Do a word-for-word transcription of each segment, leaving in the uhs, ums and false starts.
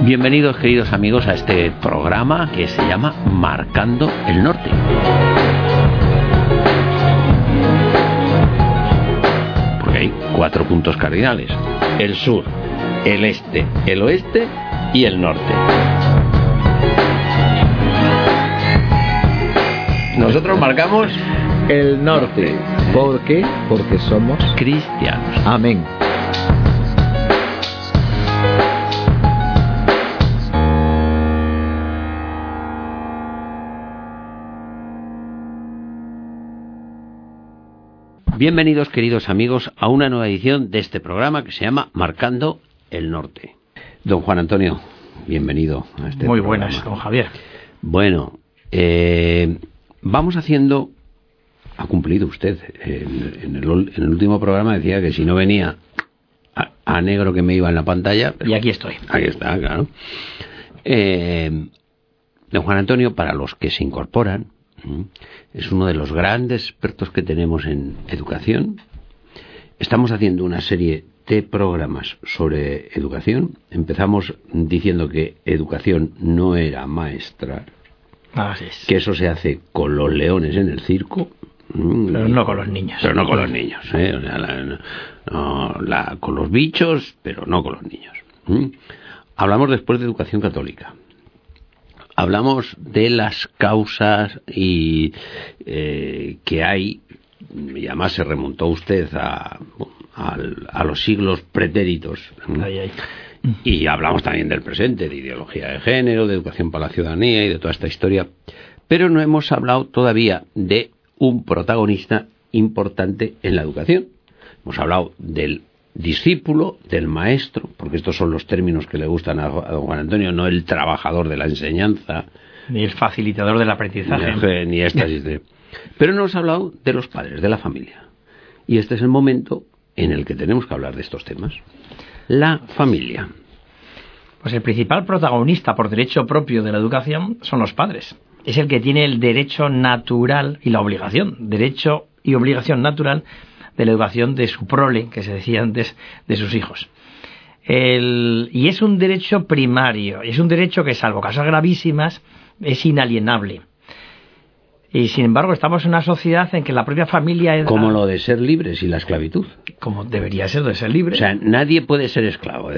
Bienvenidos, queridos amigos, a este programa que se llama Marcando el Norte. Porque hay cuatro puntos cardinales: el sur, el este, el oeste y el norte. Nosotros marcamos el norte. ¿Por qué? Porque somos cristianos. Amén. Bienvenidos, queridos amigos, a una nueva edición de este programa que se llama Marcando el Norte. Don Juan Antonio, bienvenido a este Muy programa. buenas, don Javier. Bueno, eh, vamos haciendo... Ha cumplido usted. En, en, el, en el último programa decía que si no venía a, a negro que me iba en la pantalla... Y aquí estoy. Aquí está, claro. Eh, don Juan Antonio, para los que se incorporan, es uno de los grandes expertos que tenemos en educación. Estamos haciendo una serie de programas sobre educación. Empezamos diciendo que educación no era maestrar, Así es. que eso se hace con los leones en el circo, pero no con los niños. Pero no con los niños, ¿eh? O sea, la, no, la, con los bichos, pero no con los niños. ¿Mm? Hablamos después de educación católica. Hablamos de las causas y eh, que hay, y además se remontó usted a, a, a los siglos pretéritos. Ay, ay. Y hablamos también del presente, de ideología de género, de educación para la ciudadanía y de toda esta historia. Pero no hemos hablado todavía de un protagonista importante en la educación. Hemos hablado del discípulo, del maestro, porque estos son los términos que le gustan a don Juan Antonio, no el trabajador de la enseñanza, ni el facilitador del aprendizaje, ni, ni esta. Pero no hemos hablado de los padres, de la familia. Y este es el momento en el que tenemos que hablar de estos temas. La familia. Pues el principal protagonista por derecho propio de la educación son los padres. Es el que tiene el derecho natural y la obligación, derecho y obligación natural de la educación de su prole, que se decía antes, de sus hijos. El, y es un derecho primario, es un derecho que, salvo casos gravísimas, es inalienable. Y sin embargo estamos en una sociedad en que la propia familia es... Como lo de ser libres y la esclavitud. Como debería ser de ser libre. O sea, nadie puede ser esclavo.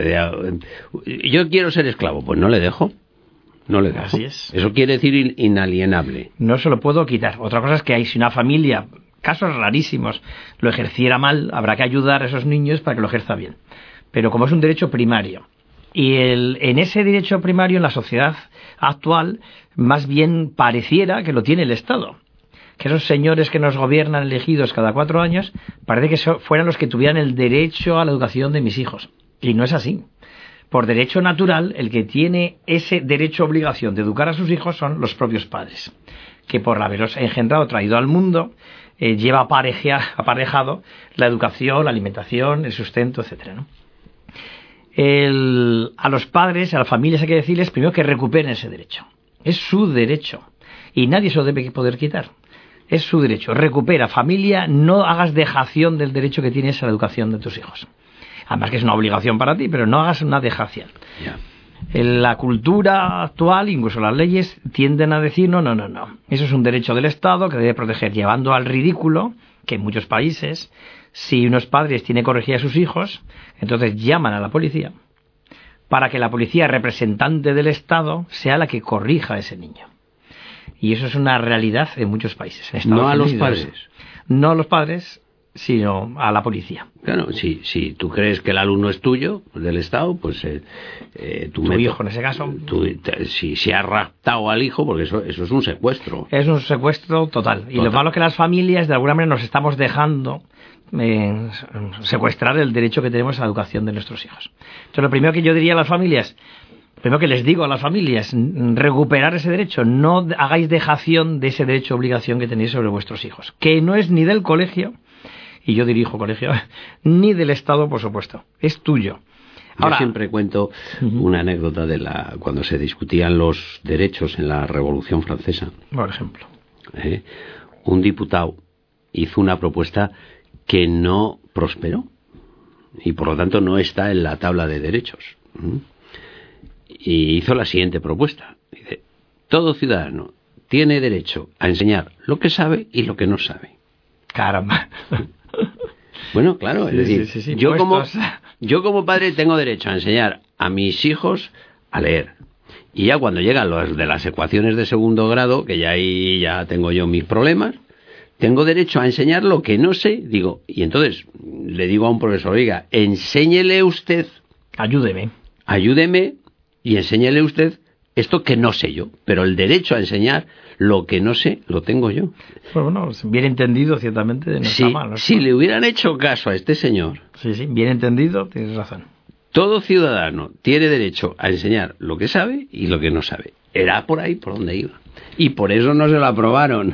Yo quiero ser esclavo, pues no le dejo. No le dejo. Así es. Eso quiere decir inalienable. No se lo puedo quitar. Otra cosa es que hay, si una familia, casos rarísimos, lo ejerciera mal, habrá que ayudar a esos niños para que lo ejerza bien. Pero como es un derecho primario, y el, en ese derecho primario, en la sociedad actual, más bien pareciera que lo tiene el Estado. Que esos señores que nos gobiernan elegidos cada cuatro años, parece que so, fueran los que tuvieran el derecho a la educación de mis hijos. Y no es así. Por derecho natural, el que tiene ese derecho obligación de educar a sus hijos son los propios padres, que por haberlos engendrado, traído al mundo, eh, lleva aparejado la educación, la alimentación, el sustento, etcétera, ¿no? El, a los padres, a las familias hay que decirles primero que recuperen ese derecho. Es su derecho y nadie se lo debe poder quitar. Es su derecho. Recupera, familia, no hagas dejación del derecho que tienes a la educación de tus hijos. Además que es una obligación para ti, pero no hagas una dejación. Yeah. En la cultura actual, incluso las leyes, tienden a decir no, no, no, no. Eso es un derecho del Estado que debe proteger, llevando al ridículo que en muchos países, si unos padres tienen que corregir a sus hijos, entonces llaman a la policía para que la policía representante del Estado sea la que corrija a ese niño. Y eso es una realidad en muchos países. En no a Unidos, los padres. No a los padres, sino a la policía. Claro, si, si tú crees que el alumno es tuyo, del Estado, pues eh, eh, tu meto, hijo en ese caso. Tú, te, si se ha raptado al hijo, porque eso, eso es un secuestro. Es un secuestro total. total. Y lo malo es que las familias, de alguna manera, nos estamos dejando eh, secuestrar el derecho que tenemos a la educación de nuestros hijos. Entonces, lo primero que yo diría a las familias, primero que les digo a las familias, recuperar ese derecho, no hagáis dejación de ese derecho obligación que tenéis sobre vuestros hijos, que no es ni del colegio, y yo dirijo colegio, ni del Estado, por supuesto, es tuyo. Ahora, yo siempre cuento uh-huh. una anécdota de la cuando se discutían los derechos en la Revolución Francesa. Por ejemplo. Eh, un diputado hizo una propuesta que no prosperó y por lo tanto no está en la tabla de derechos. ¿Mm? y hizo la siguiente propuesta. Dice, todo ciudadano tiene derecho a enseñar lo que sabe y lo que no sabe. Caramba. Bueno, claro, es Sí, decir, sí, sí, sí, yo, como, puestos. yo como padre tengo derecho a enseñar a mis hijos a leer. Y ya cuando llegan los de las ecuaciones de segundo grado, que ya ahí ya tengo yo mis problemas, tengo derecho a enseñar lo que no sé, digo, y entonces le digo a un profesor, oiga, enséñele usted, Ayúdeme. ayúdeme y enséñele usted esto que no sé yo, pero el derecho a enseñar lo que no sé lo tengo yo. Pues bueno, bien entendido, ciertamente, no Si, está mal. ¿no? si le hubieran hecho caso a este señor, Sí, sí, bien entendido, tienes razón. todo ciudadano tiene derecho a enseñar lo que sabe y lo que no sabe. Era por ahí por donde iba. Y por eso no se lo aprobaron.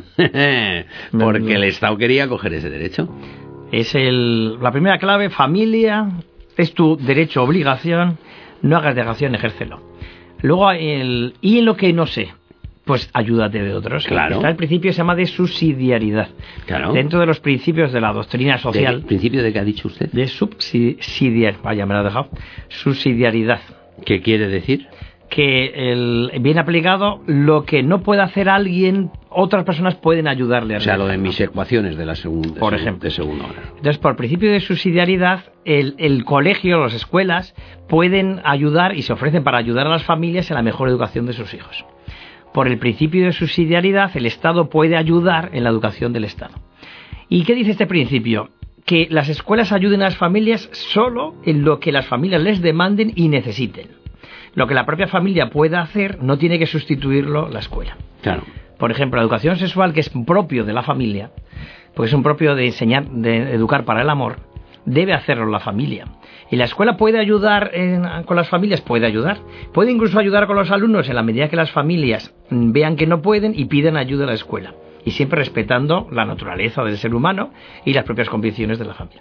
Porque el Estado quería coger ese derecho. Es el, la primera clave, familia, es tu derecho, obligación, no hagas dejación, ejércelo. Luego, el, y en lo que no sé, pues ayúdate de otros. Claro. Está el principio que se llama de subsidiariedad. Claro. Dentro de los principios de la doctrina social. ¿De principio de qué ha dicho usted? De subsidiariedad. Vaya, me lo ha dejado. Subsidiariedad. ¿Qué quiere decir? Que el, bien aplicado, lo que no puede hacer alguien, otras personas pueden ayudarle a O sea, lo de realizarlo. mis ecuaciones de la segunda, Por de ejemplo. de segunda hora. Entonces, por principio de subsidiariedad, el, el colegio, las escuelas, pueden ayudar y se ofrecen para ayudar a las familias en la mejor educación de sus hijos. Por el principio de subsidiariedad, el Estado puede ayudar en la educación del Estado. ¿Y qué dice este principio? Que las escuelas ayuden a las familias solo en lo que las familias les demanden y necesiten. Lo que la propia familia pueda hacer no tiene que sustituirlo la escuela. Claro. Por ejemplo, la educación sexual, que es propio de la familia, porque es un propio de enseñar, de educar para el amor, debe hacerlo la familia. ¿Y la escuela puede ayudar en, con las familias? Puede ayudar. Puede incluso ayudar con los alumnos en la medida que las familias vean que no pueden y pidan ayuda a la escuela. Y siempre respetando la naturaleza del ser humano y las propias convicciones de la familia.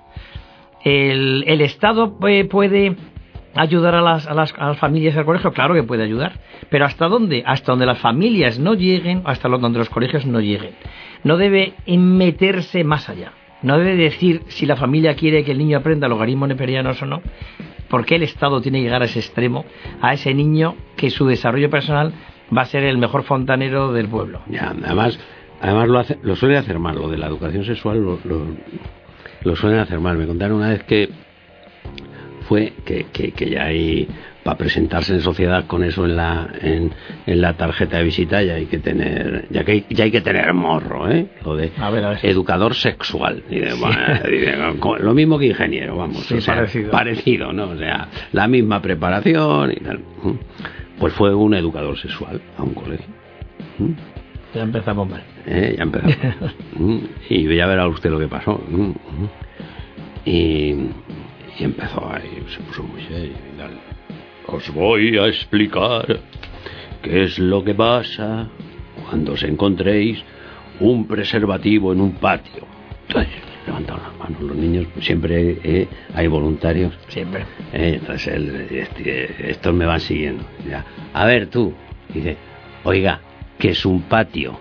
El, el Estado eh, puede ayudar a las, a, las, a las familias al colegio, claro que puede ayudar, pero ¿hasta dónde? Hasta donde las familias no lleguen, hasta donde los colegios no lleguen. No debe meterse más allá, no debe decir si la familia quiere que el niño aprenda logaritmos neperianos o no, porque el Estado tiene que llegar a ese extremo, a ese niño que su desarrollo personal va a ser el mejor fontanero del pueblo. Ya, además, además lo, hace, lo suele hacer mal, lo de la educación sexual lo, lo, lo suelen hacer mal. Me contaron una vez que fue que, que, que ya hay, para presentarse en sociedad con eso en la en, en la tarjeta de visita, ya hay que tener ya que hay, ya hay que tener morro, ¿eh? Lo de a ver, a ver. educador sexual. Dice, Sí. bueno, dice, lo mismo que ingeniero, vamos. Sí, o sea, parecido. parecido, ¿no? O sea, la misma preparación y tal. Pues fue un educador sexual a un colegio. Ya empezamos mal. ¿Eh? Ya empezamos. Y ya verá usted lo que pasó. Y Y empezó ahí, se puso muy serio y tal. Os voy a explicar qué es lo que pasa cuando os encontréis un preservativo en un patio. Entonces, levantaron las manos los niños, siempre eh, hay voluntarios. Siempre. Eh, entonces él, este, estos me van siguiendo. Ya. A ver tú, dice, oiga, ¿qué es un patio?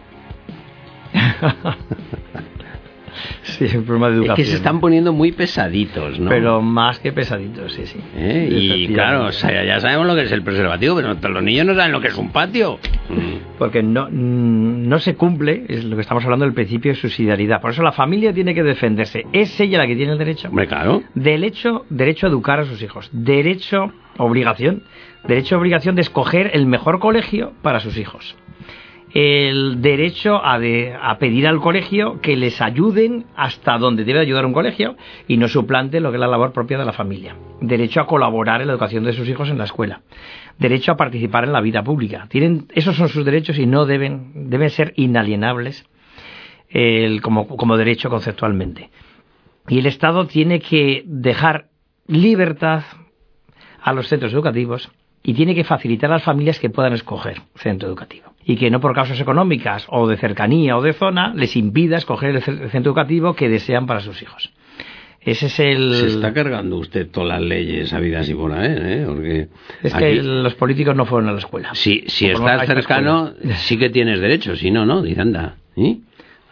Sí, el problema de Es educación. que se están poniendo muy pesaditos, ¿no? Pero más que pesaditos, sí, sí. ¿Eh? Y claro, o sea, ya sabemos lo que es el preservativo, pero los niños no saben lo que es un patio. Porque no, no se cumple, es lo que estamos hablando del principio de subsidiariedad. Por eso la familia tiene que defenderse. Es ella la que tiene el derecho. Hombre, claro. Derecho, derecho a educar a sus hijos. Derecho, obligación. Derecho, obligación de escoger el mejor colegio para sus hijos. El derecho a, de, a pedir al colegio que les ayuden hasta donde debe ayudar un colegio y no suplante lo que es la labor propia de la familia. Derecho a colaborar en la educación de sus hijos en la escuela. Derecho a participar en la vida pública. Tienen, esos son sus derechos y no deben, deben ser inalienables el, como, como derecho conceptualmente. Y el Estado tiene que dejar libertad a los centros educativos y tiene que facilitar a las familias que puedan escoger centro educativo. Y que no por causas económicas o de cercanía o de zona les impida escoger el centro educativo que desean para sus hijos. Ese es el... Se está cargando usted todas las leyes habidas y por ahí, ¿eh? Porque es aquí... que los políticos no fueron a la escuela. Si, si estás cercano, sí que tienes derechos, si no, no, dice anda. ¿Sí?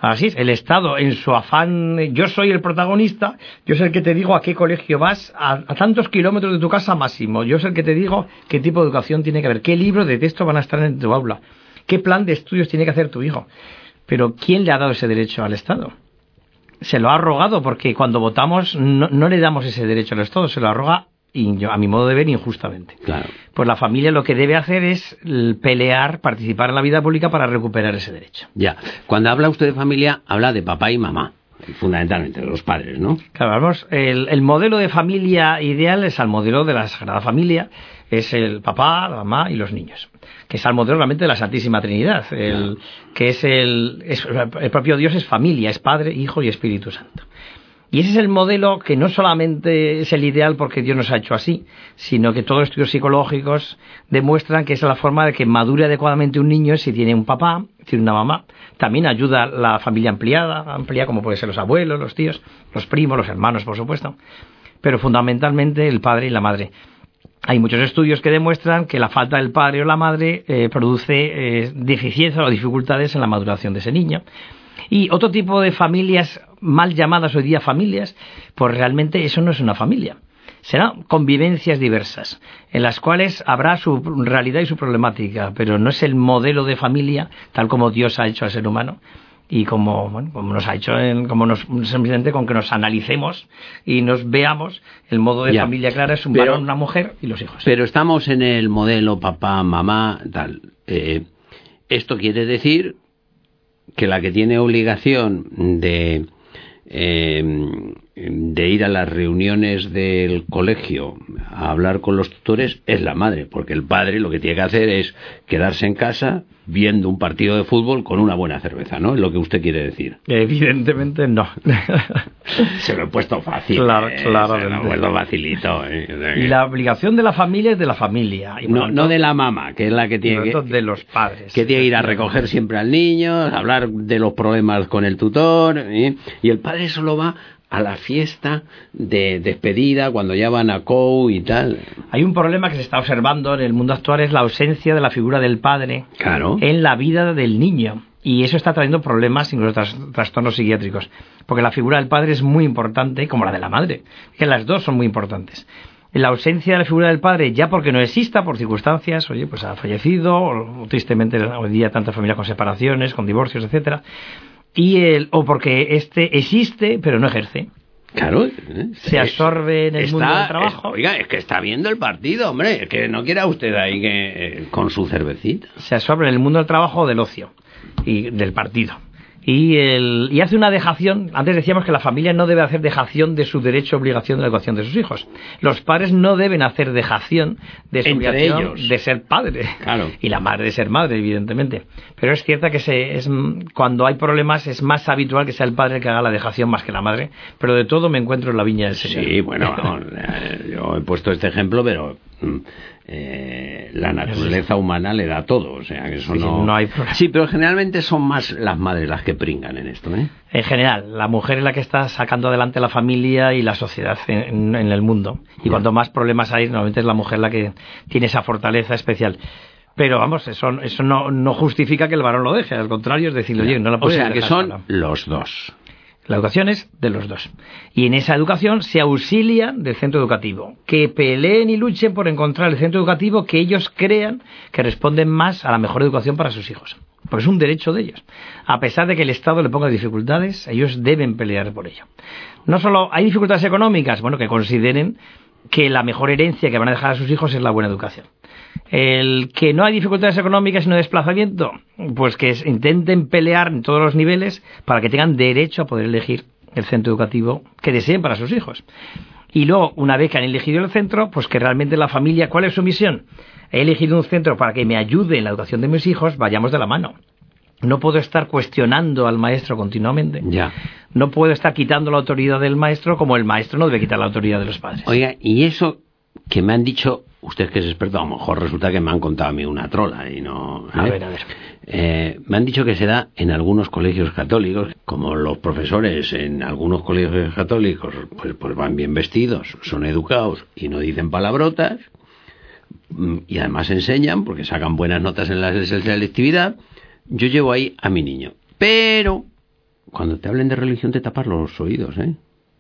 Así es, el Estado, en su afán, yo soy el protagonista, yo soy el que te digo a qué colegio vas, a, a tantos kilómetros de tu casa máximo, yo soy el que te digo qué tipo de educación tiene que haber, qué libros de texto van a estar en tu aula, qué plan de estudios tiene que hacer tu hijo. Pero ¿quién le ha dado ese derecho al Estado? Se lo ha arrogado, porque cuando votamos no, no le damos ese derecho al Estado, se lo arroga, y yo, a mi modo de ver, injustamente. Claro. Pues la familia lo que debe hacer es pelear, participar en la vida pública para recuperar ese derecho. Ya. Cuando habla usted de familia, habla de papá y mamá, fundamentalmente, de los padres, ¿no? Claro, vamos, el, el modelo de familia ideal es el modelo de la Sagrada Familia, es el papá, la mamá y los niños, que es el modelo realmente de la Santísima Trinidad, el, que es el, es, el propio Dios es familia, es Padre, Hijo y Espíritu Santo. Y ese es el modelo que no solamente es el ideal porque Dios nos ha hecho así, sino que todos los estudios psicológicos demuestran que es la forma de que madure adecuadamente un niño si tiene un papá, tiene una mamá. También ayuda la familia ampliada, amplia como pueden ser los abuelos, los tíos, los primos, los hermanos, por supuesto. Pero fundamentalmente el padre y la madre. Hay muchos estudios que demuestran que la falta del padre o la madre eh, produce eh, deficiencias o dificultades en la maduración de ese niño. Y otro tipo de familias mal llamadas hoy día familias, pues realmente eso no es una familia. Serán convivencias diversas, en las cuales habrá su realidad y su problemática, pero no es el modelo de familia tal como Dios ha hecho al ser humano y como, bueno, como nos ha hecho, en, como nos, simplemente con que nos analicemos y nos veamos, el modo de ya. Familia clara es un pero, varón, una mujer y los hijos. Pero estamos en el modelo papá, mamá, tal. Eh, esto quiere decir que la que tiene obligación de eh, de ir a las reuniones del colegio a hablar con los tutores es la madre, porque el padre lo que tiene que hacer es quedarse en casa viendo un partido de fútbol con una buena cerveza, ¿no? Es lo que usted quiere decir. Evidentemente no. Se lo he puesto fácil. Claro, eh, claro. Se lo he puesto facilito. Eh. Y la obligación de la familia es de la familia. Y no, tanto, no de la mamá, que es la que tiene que... de los padres. Que tiene que ir a recoger siempre al niño, hablar de los problemas con el tutor, ¿eh? Y el padre solo va a la fiesta de despedida cuando ya van a C O U y tal. Hay un problema que se está observando en el mundo actual, es la ausencia de la figura del padre claro. en la vida del niño. Y eso está trayendo problemas, incluso tras, trastornos psiquiátricos. Porque la figura del padre es muy importante, como la de la madre. Que las dos son muy importantes. La ausencia de la figura del padre, ya porque no exista, por circunstancias, oye, pues ha fallecido, o, o tristemente hoy día tantas familias con separaciones, con divorcios, etcétera. Y el, o porque este existe, pero no ejerce. Claro. Se absorbe en el está, mundo del trabajo. Es, oiga, es que está viendo el partido, hombre. Es que no quiera usted ahí que eh, con su cervecita. Se absorbe en el mundo del trabajo o del ocio y del partido. Y, el, y hace una dejación. Antes decíamos que la familia no debe hacer dejación de su derecho o obligación de la educación de sus hijos. Los padres no deben hacer dejación de su Entre obligación ellos. de ser padre. Claro. Y la madre de ser madre, evidentemente. Pero es cierto que se, es, cuando hay problemas es más habitual que sea el padre el que haga la dejación más que la madre. Pero de todo me encuentro en la viña del Señor. Sí, bueno, vamos, yo he puesto este ejemplo, pero... Eh, la naturaleza humana le da todo, o sea que eso sí, no... no hay problema. Sí, pero generalmente son más las madres las que pringan en esto, ¿eh? En general, la mujer es la que está sacando adelante la familia y la sociedad en, en el mundo. Y cuanto más problemas hay, normalmente es la mujer la que tiene esa fortaleza especial. Pero vamos, eso, eso no, no justifica que el varón lo deje, al contrario, es decir, oye, no la puedes dejar. O sea, que son sola. Los dos. La educación es de los dos. Y en esa educación se auxilia del centro educativo. Que peleen y luchen por encontrar el centro educativo que ellos crean que responden más a la mejor educación para sus hijos. Porque es un derecho de ellos. A pesar de que el Estado le ponga dificultades, ellos deben pelear por ello. No solo hay dificultades económicas, bueno, que consideren que la mejor herencia que van a dejar a sus hijos es la buena educación. El que no hay dificultades económicas sino desplazamiento, pues que intenten pelear en todos los niveles para que tengan derecho a poder elegir el centro educativo que deseen para sus hijos. Y luego, una vez que han elegido el centro, pues que realmente la familia, ¿cuál es su misión? He elegido un centro para que me ayude en la educación de mis hijos, vayamos de la mano. No puedo estar cuestionando al maestro continuamente. Ya. No puedo estar quitando la autoridad del maestro como el maestro no debe quitar la autoridad de los padres. Oiga, y eso que me han dicho, usted que es experto, a lo mejor resulta que me han contado a mí una trola y no... ¿eh? A ver, a ver. Eh, me han dicho que se da en algunos colegios católicos, como los profesores en algunos colegios católicos pues, pues van bien vestidos, son educados y no dicen palabrotas, y además enseñan porque sacan buenas notas en la selectividad. Yo llevo ahí a mi niño, pero cuando te hablen de religión te tapas los oídos, ¿eh?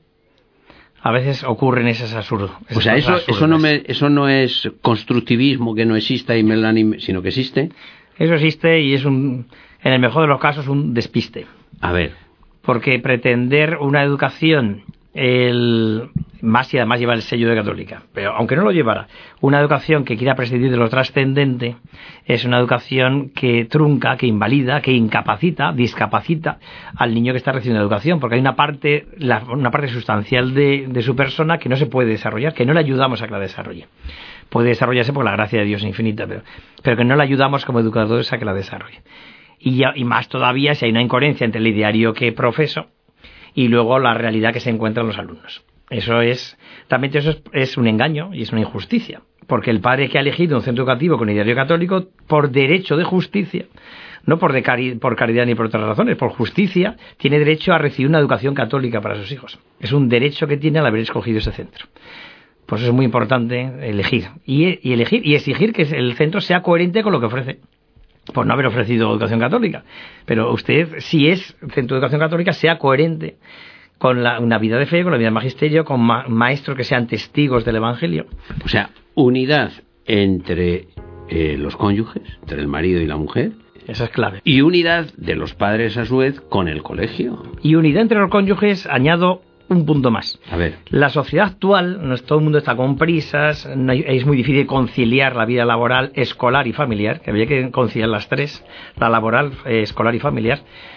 A veces ocurren esas absurdos. O sea, eso, eso, no me, eso no es constructivismo que no exista y me lo han, sino que existe. Eso existe y es, un, en el mejor de los casos, un despiste. A ver. Porque pretender una educación, el, más y además lleva el sello de católica, pero aunque no lo llevara, una educación que quiera prescindir de lo trascendente, es una educación que trunca, que invalida, que incapacita, discapacita al niño que está recibiendo educación, porque hay una parte, la, una parte sustancial de, de su persona que no se puede desarrollar, que no le ayudamos a que la desarrolle. Puede desarrollarse por la gracia de Dios infinita, pero, pero que no le ayudamos como educadores a que la desarrolle. Y, ya, y más todavía si hay una incoherencia entre el ideario que profeso y luego la realidad que se encuentran los alumnos. Eso es, realmente eso es, es un engaño y es una injusticia, porque el padre que ha elegido un centro educativo con ideario católico, por derecho de justicia, no por, de cari- por caridad ni por otras razones, por justicia, tiene derecho a recibir una educación católica para sus hijos. Es un derecho que tiene al haber escogido ese centro. Por eso es muy importante elegir y, y elegir y exigir que el centro sea coherente con lo que ofrece, por no haber ofrecido educación católica. Pero usted, si es centro de educación católica, sea coherente con la, una vida de fe, con la vida de magisterio, con ma- maestros que sean testigos del Evangelio. O sea, unidad entre eh, los cónyuges, entre el marido y la mujer. Esa es clave. Y unidad de los padres, a su vez, con el colegio. Y unidad entre los cónyuges, añado un punto más. A ver. La sociedad actual, no es, todo el mundo está con prisas, no hay, es muy difícil conciliar la vida laboral, escolar y familiar, que había que conciliar las tres, la laboral, eh, escolar y familiar.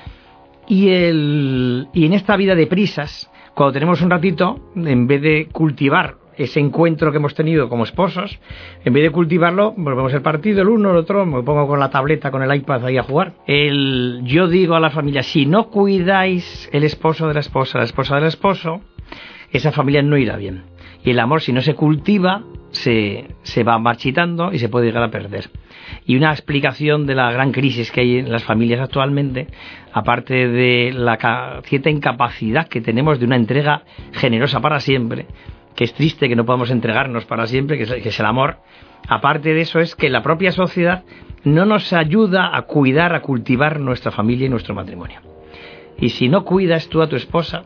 Y, el, y en esta vida de prisas, cuando tenemos un ratito, en vez de cultivar ese encuentro que hemos tenido como esposos, en vez de cultivarlo, volvemos el partido, el uno, el otro, me pongo con la tableta, con el iPad ahí a jugar. El, yo digo a la familia, si no cuidáis el esposo de la esposa, la esposa del esposo, esa familia no irá bien. Y el amor, si no se cultiva, se, se va marchitando y se puede llegar a perder. Y una explicación de la gran crisis que hay en las familias actualmente, aparte de la ca- cierta incapacidad que tenemos de una entrega generosa para siempre, que es triste que no podamos entregarnos para siempre, que es, que es el amor, aparte de eso es que la propia sociedad no nos ayuda a cuidar, a cultivar nuestra familia y nuestro matrimonio. Y si no cuidas tú a tu esposa,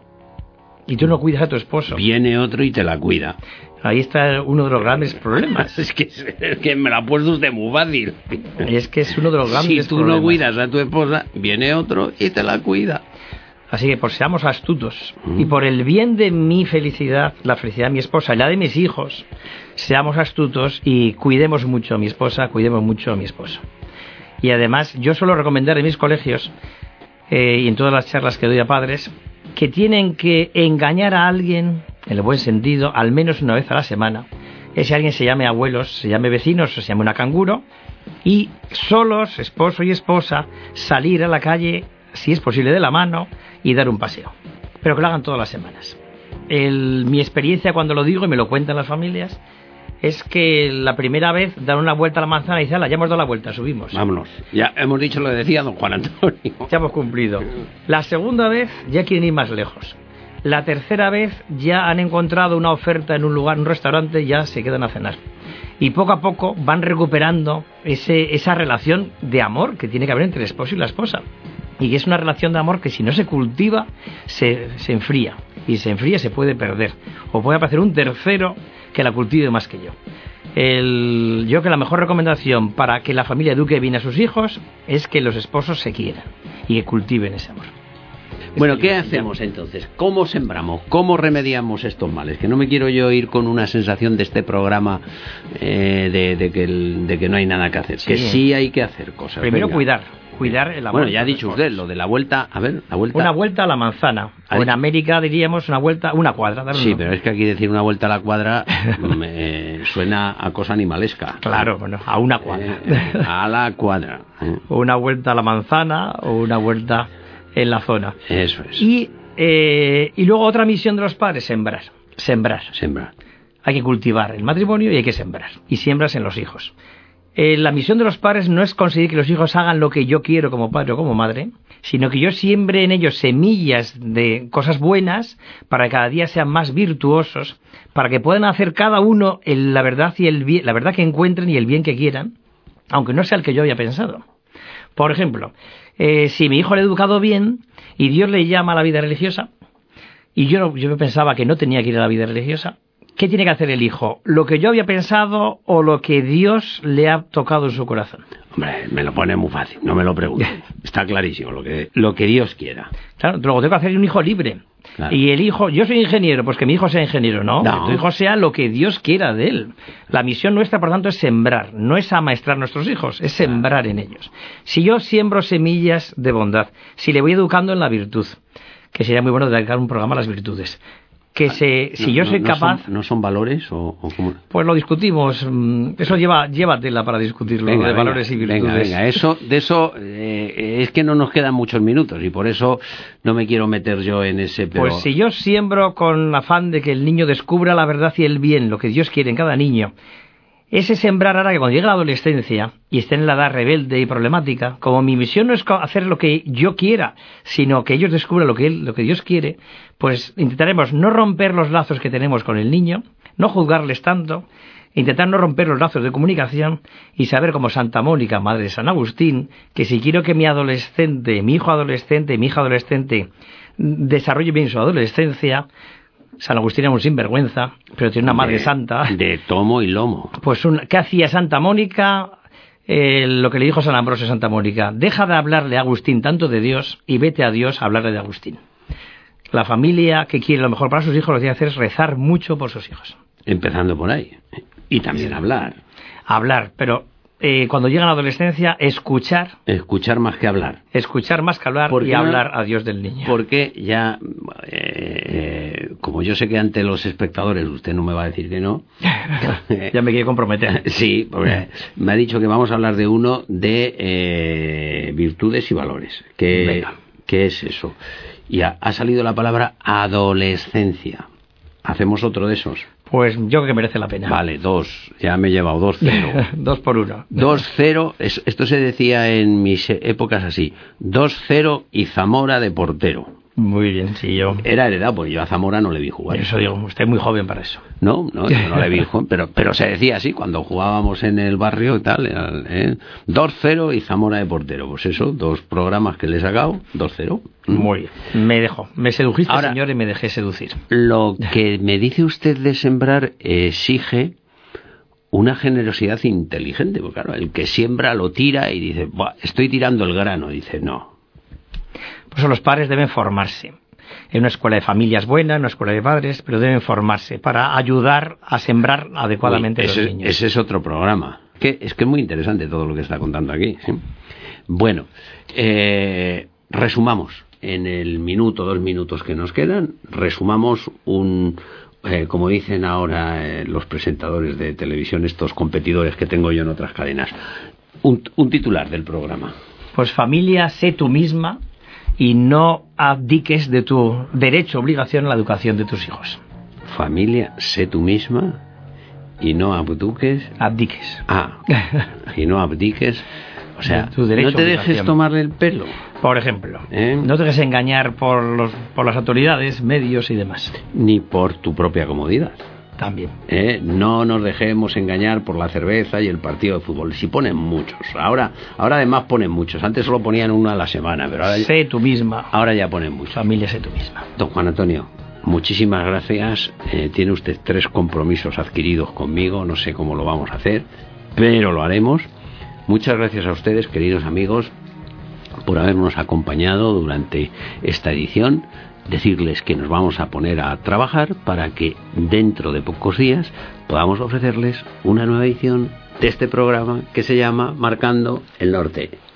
y tú no cuidas a tu esposo, viene otro y te la cuida. Ahí está uno de los grandes problemas. es, que, es que me la ha puesto usted muy fácil. Es que es uno de los grandes problemas. Si tú problemas. no cuidas a tu esposa, viene otro y te la cuida. Así que por seamos astutos Mm. y por el bien de mi felicidad, la felicidad de mi esposa y la de mis hijos, seamos astutos y cuidemos mucho a mi esposa, cuidemos mucho a mi esposo. Y además yo suelo recomendar en mis colegios eh, y en todas las charlas que doy a padres que tienen que engañar a alguien, en el buen sentido, al menos una vez a la semana. Ese alguien se llame abuelos, se llame vecinos o se llame una canguro, y solos, esposo y esposa, salir a la calle, si es posible de la mano, y dar un paseo. Pero que lo hagan todas las semanas. El, mi experiencia cuando lo digo, y me lo cuentan las familias, es que la primera vez dan una vuelta a la manzana y dicen, ala, ya hemos dado la vuelta, subimos. Vámonos. Ya hemos dicho lo que decía don Juan Antonio. Ya hemos cumplido. La segunda vez ya quieren ir más lejos. La tercera vez ya han encontrado una oferta en un lugar, en un restaurante, ya se quedan a cenar. Y poco a poco van recuperando ese, esa relación de amor que tiene que haber entre el esposo y la esposa. Y que es una relación de amor que si no se cultiva, se, se enfría. Y se enfría se puede perder. O puede aparecer un tercero que la cultive más que yo. El, yo creo que la mejor recomendación para que la familia eduque bien a sus hijos es que los esposos se quieran y que cultiven ese amor. Bueno, ¿qué hacemos entonces? ¿Cómo sembramos? ¿Cómo remediamos estos males? Que no me quiero yo ir con una sensación de este programa eh, de, de, que el, de que no hay nada que hacer. Sí. Que sí hay que hacer cosas. Primero Venga. cuidar. Cuidar el amor. Bueno, ya ha dicho usted lo de la vuelta. A ver, la vuelta. Una vuelta a la manzana. O en América diríamos una vuelta, una cuadra. ¿no? Sí, pero es que aquí decir una vuelta a la cuadra me suena a cosa animalesca. Claro, bueno, a una cuadra. Eh, a la cuadra. Eh. Una vuelta a la manzana o una vuelta en la zona. Eso es. Y, eh, y luego otra misión de los padres, sembrar. Sembrar. Sembrar. Hay que cultivar el matrimonio y hay que sembrar. Y siembras en los hijos. Eh, la misión de los padres no es conseguir que los hijos hagan lo que yo quiero como padre o como madre, sino que yo siembre en ellos semillas de cosas buenas para que cada día sean más virtuosos, para que puedan hacer cada uno el, la verdad y el bien, la verdad que encuentren y el bien que quieran, aunque no sea el que yo había pensado. Por ejemplo, eh, si mi hijo le he educado bien y Dios le llama a la vida religiosa, y yo, yo pensaba que no tenía que ir a la vida religiosa, ¿qué tiene que hacer el hijo? ¿Lo que yo había pensado o lo que Dios le ha tocado en su corazón? Hombre, me lo pone muy fácil, no me lo preguntes. Está clarísimo, lo que, lo que Dios quiera. Claro, luego tengo que hacer un hijo libre. Claro. Y el hijo, yo soy ingeniero, pues que mi hijo sea ingeniero, ¿no? no. Que tu hijo sea lo que Dios quiera de él. La misión nuestra, por tanto, es sembrar, no es amaestrar a nuestros hijos, es sembrar en ellos. Si yo siembro semillas de bondad, si le voy educando en la virtud, que sería muy bueno dedicar un programa a las virtudes, que se, si no, yo soy no, capaz... Son, ¿No son valores o, o cómo? Pues lo discutimos. Eso lleva, lleva tela para discutirlo, venga, de venga, valores y virtudes. Venga, venga. Eso, de eso eh, es que no nos quedan muchos minutos y por eso no me quiero meter yo en ese... Pero... Pues si yo siembro con afán de que el niño descubra la verdad y el bien, lo que Dios quiere en cada niño, ese sembrar hará que cuando llegue la adolescencia y esté en la edad rebelde y problemática, como mi misión no es hacer lo que yo quiera, sino que ellos descubran lo que, él, lo que Dios quiere, pues intentaremos no romper los lazos que tenemos con el niño, no juzgarles tanto, intentar no romper los lazos de comunicación y saber como Santa Mónica, madre de San Agustín, que si quiero que mi adolescente, mi hijo adolescente, mi hija adolescente desarrolle bien su adolescencia, San Agustín era un sinvergüenza, pero tiene una madre de, santa. De tomo y lomo. Pues, un, ¿qué hacía Santa Mónica? Eh, lo que le dijo San Ambrosio a Santa Mónica: deja de hablarle a Agustín tanto de Dios y vete a Dios a hablarle de Agustín. La familia que quiere lo mejor para sus hijos lo que tiene que hacer es rezar mucho por sus hijos. Empezando por ahí. Y también hablar. Hablar, pero... Eh, cuando llega la adolescencia, escuchar. Escuchar más que hablar. Escuchar más que hablar y hablar a Dios del niño. Porque ya, eh, como yo sé que ante los espectadores usted no me va a decir que no. Ya me quiere comprometer. Sí, porque me ha dicho que vamos a hablar de uno de eh, virtudes y valores. ¿Qué, ¿Qué es eso? Y ha, ha salido la palabra adolescencia. ¿Hacemos otro de esos? Pues yo creo que merece la pena. Vale, dos. Ya me he llevado dos cero. Dos por uno. Dos cero. Esto se decía en mis épocas así. Dos cero y Zamora de portero. Muy bien, sí, yo... Era heredado, porque yo a Zamora no le vi jugar. Eso digo, usted es muy joven para eso. No, no, yo no le vi jugar, pero, pero se decía así, cuando jugábamos en el barrio y tal, ¿eh? dos cero y Zamora de portero. Pues eso, dos programas que le he sacado, dos cero. Muy bien, me dejó. Me sedujiste, ahora, señor, y me dejé seducir. Lo que me dice usted de sembrar exige una generosidad inteligente, porque claro, el que siembra lo tira y dice, estoy tirando el grano, dice, no. Por eso los padres deben formarse. En una escuela de familias buena, en una escuela de padres, pero deben formarse para ayudar a sembrar adecuadamente a los ese, niños. Ese es otro programa. Que, es que es muy interesante todo lo que está contando aquí. ¿Sí? Bueno, eh, resumamos. En el minuto, dos minutos que nos quedan, resumamos un... Eh, como dicen ahora eh, los presentadores de televisión, estos competidores que tengo yo en otras cadenas, un, un titular del programa. Pues familia, sé tú misma y no abdiques de tu derecho, obligación a la educación de tus hijos. Familia, sé tú misma y no abdiques. Abdiques. Ah, y no abdiques. O sea, tu derecho, no te dejes tomarle el pelo. Por ejemplo, ¿Eh? no te dejes engañar por, los, por las autoridades, medios y demás. Ni por tu propia comodidad. También. ¿Eh? No nos dejemos engañar por la cerveza y el partido de fútbol. Si ponen muchos. Ahora ahora además ponen muchos. Antes solo ponían uno a la semana. Pero ahora sé tú misma. Ahora ya ponen muchos. Familia, sé tú misma. Don Juan Antonio, muchísimas gracias. Eh, tiene usted tres compromisos adquiridos conmigo. No sé cómo lo vamos a hacer, pero lo haremos. Muchas gracias a ustedes, queridos amigos, por habernos acompañado durante esta edición. Decirles que nos vamos a poner a trabajar para que dentro de pocos días podamos ofrecerles una nueva edición de este programa que se llama Marcando el Norte.